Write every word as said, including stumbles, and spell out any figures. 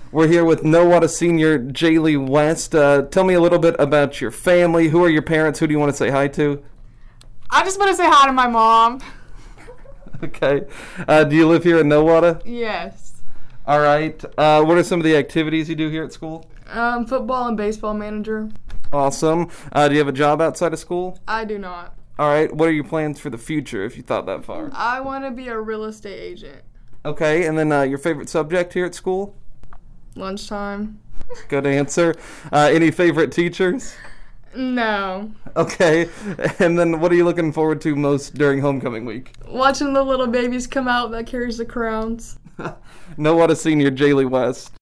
We're here with Nowata Senior Jaylee West. Uh, tell me a little bit about your family. Who are your parents? Who do you want to say hi to? I just want to say hi to my mom. Okay. Uh, do you live here in Nowata? Yes. All right. Uh, what are some of the activities you do here at school? Um, football and baseball manager. Awesome. Uh, do you have a job outside of school? I do not. All right. What are your plans for the future, if you thought that far? I want to be a real estate agent. Okay. And then uh, your favorite subject here at school? Lunchtime. Good answer. Uh, any favorite teachers? No. Okay. And then what are you looking forward to most during homecoming week? Watching the little babies come out that carries the crowns. Nowata Senior Jaylee West.